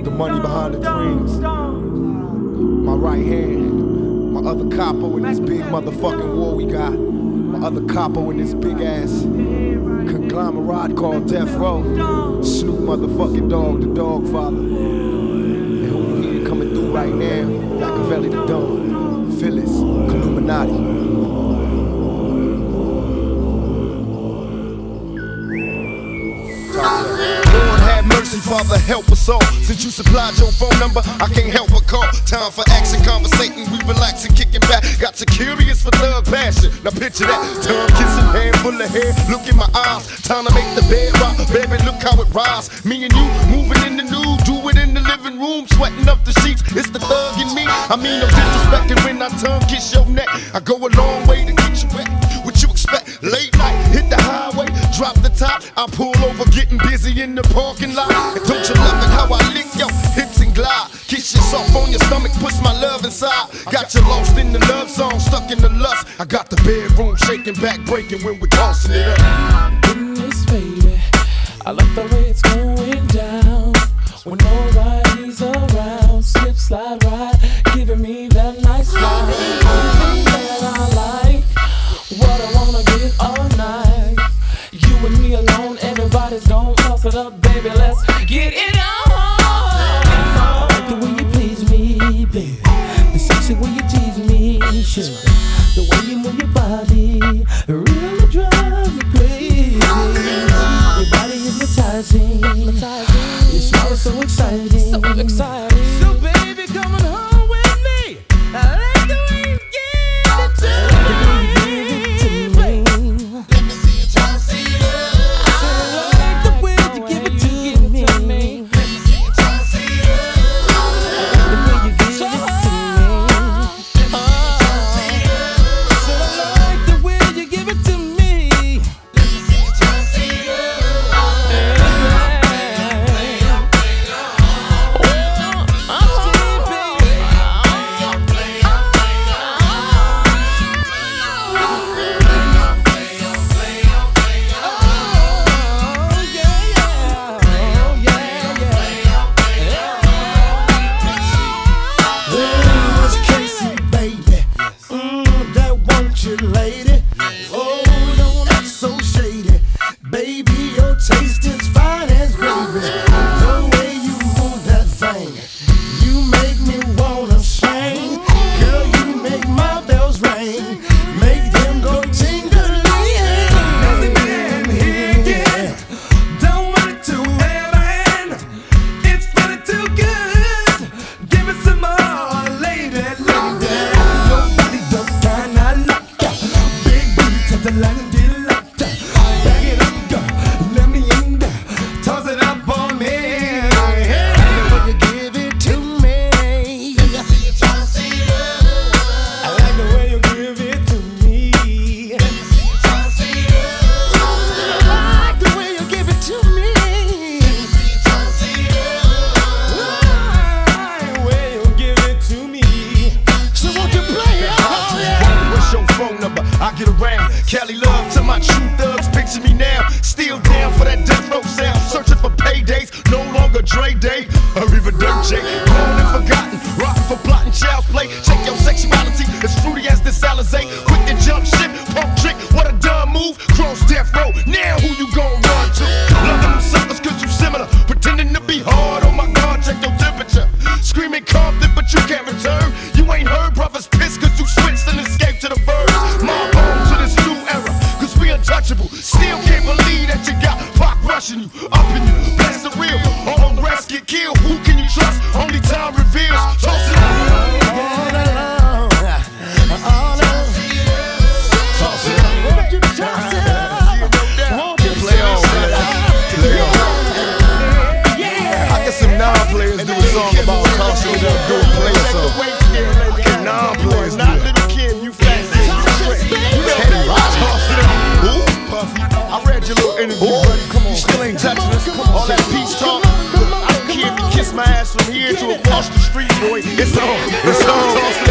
the money behind the dreams. My right hand, my other capo in this big motherfucking war we got. My other capo in this big ass conglomerate called Death Row. Snoop motherfucking Dogg, the Dog Father. And who you hear coming through right now, Machiavelli the Don, Phyllis, Illuminati. Mercy, Father, help us all. Since you supplied your phone number, I can't help but call. Time for action, conversating, we relaxing, kicking back. Got you curious for thug passion. Now picture that, tongue kissing, hand full of hair. Look in my eyes, time to make the bed rock. Baby, look how it rise. Me and you moving in the nude, do it in the living room, sweating up the sheets. It's the thug in me. I mean, no disrespecting when I tongue kiss your neck. I go a long way to get you wet. What you expect? Late night, hit the highway, drop the top. I pull over, getting busy in the parking lot. And don't you love it how I lick your hips and glide? Kiss you soft on your stomach, push my love inside. Got you lost in the love song, stuck in the lust. I got the bedroom shaking, back breaking when we're tossing it up. In this baby, I love the way it's going down. When nobody's around, slip, slide, ride, giving me that nice ride. Everything that I like, what I wanna get all night. You and me alone, everybody's gon' toss it up, baby, let's get it on. I like the way you please me, baby, the sexy way you tease me, sure. The way you move your body really drives me crazy. Your body hypnotizing, your smile is so exciting, so exciting. So baby, come on home with me. I like the way you give it to me. Let me see you try to see it. I like the way you give it to me. Let me see you try to see it. I like the way you give it to me. Lady, oh, don't act so shady. Baby, your taste is fine as gravy. The way you move that thing, you make me wanna sing. Girl, you make my bells ring, make them go tingling. Yeah. Don't want it to heaven, it's feeling too good. Give it some more, lady, lady. Your body the kind I like. The line did like that. Bag it up, girl. Let me in there. Toss it up on me. The way you give it to me. Let me see you try to see it. I like the way you give it to me. Let me see you try to see it. I like the way you give it to me. Let me see you try to see it. I like the way you give it to me. So won't you play it? What's your phone number? I get around. Cali love to my true thugs, picture me now. Still down for that death row sound. Searching for paydays, no longer Dre Day. Arriva Dirt J, gone and forgotten. Rockin' for plotting, child's play. Check your sexuality, as fruity as this Alizé. Quick to jump ship, pump trick, what a dumb move. Cross death row, now who you gon' run to? Loving them suckers cause you similar. Pretending to be hard, oh my God, check your temperature. Screaming Compton, but you can't return. You ain't heard brothers piss cause you switched and escaped to the birds. Mob on to this new era, cause we untouchable. Still can't believe that you got Pac rushing you, up in you. That's the real, all rest get killed. Who can you trust? Only time reveals. Toss it up. All alone, all alone. Toss it up. Won't you toss it up? Won't you play on? Play on. Yeah. I got some non-players do a song about tossing it up, do a play song. Can non-players do it? I read your little interview, buddy. Come on, you still ain't touching us. All that peace talk. I don't care if you kiss my ass from here to across the street, boy. It's on. It's on.